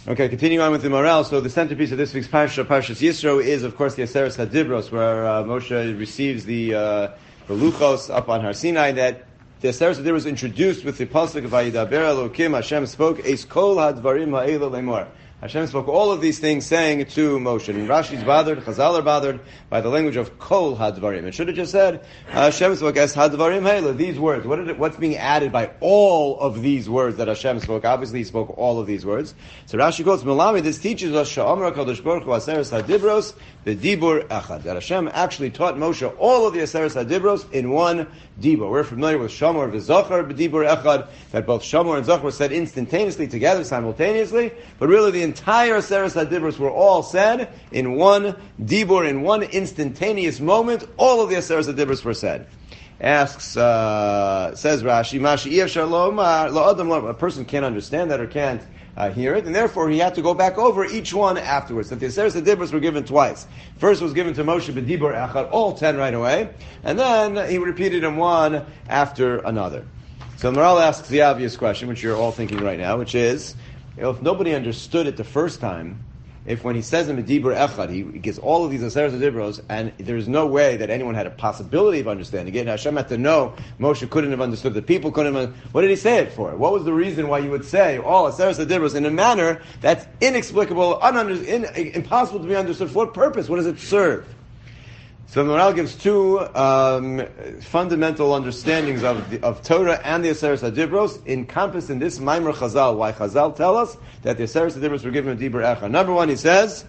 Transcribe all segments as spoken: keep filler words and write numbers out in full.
Okay, continuing on with the morale. So the centerpiece of this week's Parsha, Parshas Yisro, is of course the Aseret HaDibros, where uh, Moshe receives the uh, the Luchos up on Har Sinai. That the Aseret HaDibros was introduced with the pasuk of Vayidaber Elokim. Hashem spoke, Eis Kol Hadvarim Ha'ela Lemor. Hashem spoke all of these things, saying to Moshe. And Rashi's bothered, Chazal are bothered by the language of Kol Hadvarim. It should have just said Hashem spoke as Hadvarim Ha'ela. These words. What did it, what's being added by all of these words that Hashem spoke? Obviously, He spoke all of these words. So Rashi quotes Melami. This teaches us Sha'amar Kadosh Baruch Hu Aseres Hadibros the Dibur Echad. That Hashem actually taught Moshe all of the Aseres Hadibros in one Dibur. We're familiar with Shamor v'Zochar b'Dibur Echad. That both Shamor and Zochar were said instantaneously together, simultaneously. But really, the entire Aseres Hadibros were all said in one Dibur, in one instantaneous moment. All of the Aseres Hadibros were said. Asks, uh, says Rashi, Mashi Shalom, a person can't understand that or can't uh, hear it, and therefore he had to go back over each one afterwards. That the Aseres Hadibros were given twice. First was given to Moshe b'Dibur Echad, all ten right away, and then he repeated them one after another. So Maral asks the obvious question, which you're all thinking right now, which is, you know, if nobody understood it the first time, if when he says in Dibur Echad, he gives all of these Aseres Hadibros, and there's no way that anyone had a possibility of understanding it, and Hashem had to know, Moshe couldn't have understood, the people couldn't have, what did he say it for? What was the reason why you would say all Aseres Hadibros in a manner that's inexplicable, ununder, in, impossible to be understood? For what purpose? What does it serve? So the Maral gives two um, fundamental understandings of the, of Torah and the Aseres Hadibros encompassed in this Maimer Chazal. Why Chazal tell us that the Aseres Hadibros were given a Dibur Echad. Number one, he says,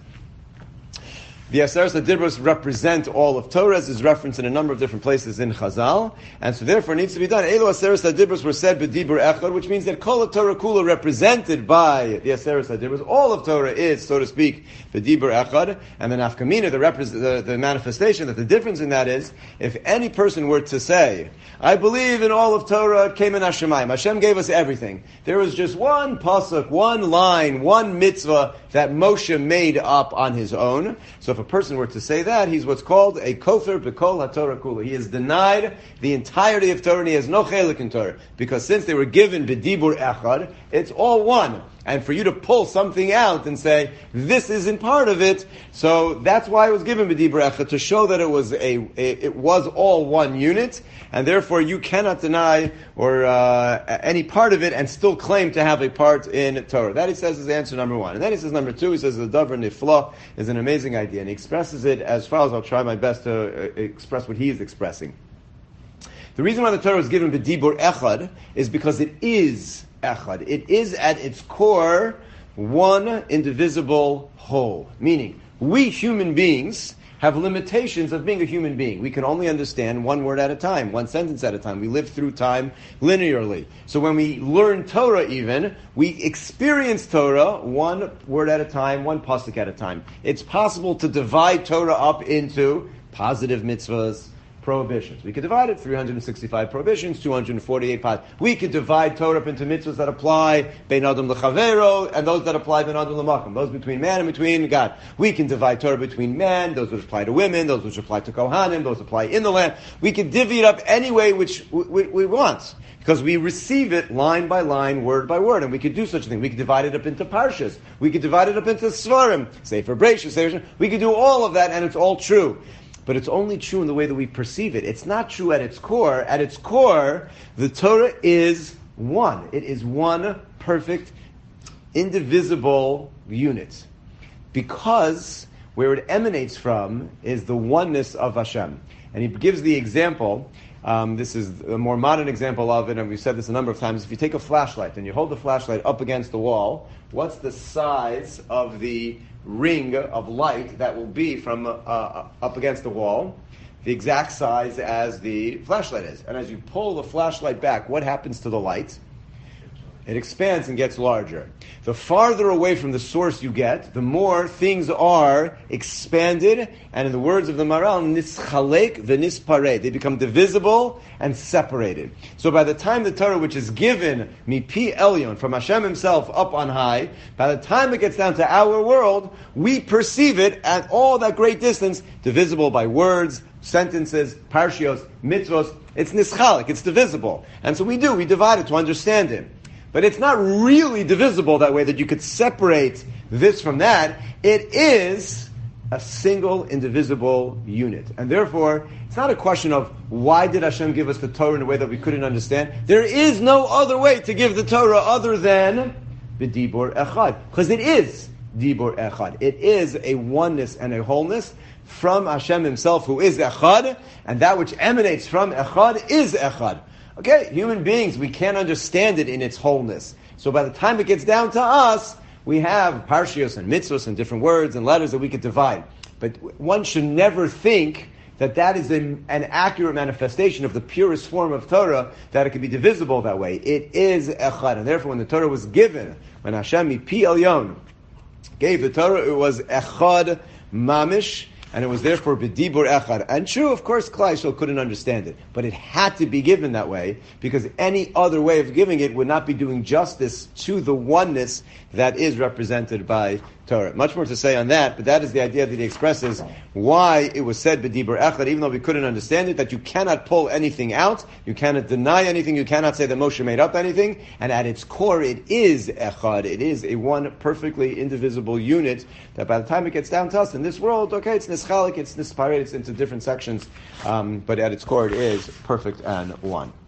the Aseres Hadibros represent all of Torah, as is referenced in a number of different places in Chazal, and so therefore it needs to be done. Elo Aseres Hadibros were said b'Dibur Echad, which means that Kol Torah Kula represented by the Aseres Hadibros. All of Torah is, so to speak, b'Dibur Echad, and the nafkamina, the, repre- the, the manifestation, that the difference in that is, if any person were to say, I believe in all of Torah, it came in Hashemayim. Hashem gave us everything. There was just one pasuk, one line, one mitzvah that Moshe made up on his own. So if a person were to say that, he's what's called a kofir b'kol haTorah kula. He has denied the entirety of Torah, and he has no chelik in Torah. Because since they were given b'dibur echad, it's all one. And for you to pull something out and say, this isn't part of it, so that's why it was given b'dibur echad, to show that it was a, a it was all one unit, and therefore you cannot deny or uh, any part of it and still claim to have a part in Torah. That, he says, is answer number one. And then he says number two, he says the davar nifla is an amazing idea, and he expresses it as far as I'll try my best to uh, express what he is expressing. The reason why the Torah was given b'dibur echad is because it is echad. It is at its core one indivisible whole. Meaning, we human beings have limitations of being a human being. We can only understand one word at a time, one sentence at a time. We live through time linearly. So when we learn Torah even, we experience Torah one word at a time, one pasuk at a time. It's possible to divide Torah up into positive mitzvahs, prohibitions. We could divide it, three hundred sixty-five prohibitions, two hundred forty-eight paths. We could divide Torah up into mitzvahs that apply bein adam lechavero, and those that apply bein adam lemakom, those between man and between God. We can divide Torah between men, those which apply to women, those which apply to Kohanim, those apply in the land. We can divvy it up any way which we, we want, because we receive it line by line, word by word, and we could do such a thing. We could divide it up into parshas. We could divide it up into svarim, Sefer Bereishis, Sefer. We could do all of that, and it's all true. But it's only true in the way that we perceive it. It's not true at its core. At its core, the Torah is one. It is one perfect, indivisible unit. Because where it emanates from is the oneness of Hashem. And he gives the example, um, this is a more modern example of it, and we've said this a number of times. If you take a flashlight and you hold the flashlight up against the wall, what's the size of the ring of light that will be from uh, up against the wall? The exact size as the flashlight is. And as you pull the flashlight back, what happens to the light? It expands and gets larger. The farther away from the source you get, the more things are expanded, and in the words of the Maral, nischalek v'nispareh. They become divisible and separated. So by the time the Torah, which is given mipi elyon, from Hashem himself up on high, by the time it gets down to our world, we perceive it at all that great distance, divisible by words, sentences, parshios, mitzvos. It's nischalek, it's divisible. And so we do, we divide it to understand it. but it's not really divisible that way that you could separate this from that. It is a single indivisible unit. And therefore, it's not a question of why did Hashem give us the Torah in a way that we couldn't understand. There is no other way to give the Torah other than b'dibur echad. Because it is dibur echad. It is a oneness and a wholeness from Hashem himself, who is echad, and that which emanates from echad is echad. Okay, human beings, we can't understand it in its wholeness. So by the time it gets down to us, we have parshios and mitzvos and different words and letters that we could divide. But one should never think that that is an, an accurate manifestation of the purest form of Torah, that it can be divisible that way. It is echad. And therefore, when the Torah was given, when Hashem Mipi Elyon gave the Torah, it was echad mamish, and it was therefore b'dibur echad. And true, of course, Klal Yisrael couldn't understand it, but it had to be given that way, because any other way of giving it would not be doing justice to the oneness that is represented by Torah. Much more to say on that, but that is the idea that he expresses why it was said b'dibur echad, even though we couldn't understand it, that you cannot pull anything out, you cannot deny anything, you cannot say that Moshe made up anything, and at its core it is echad, it is a one perfectly indivisible unit, that by the time it gets down to us in this world, okay, it's nischalik, it's nisparet, it's into different sections, um, but at its core it is perfect and one.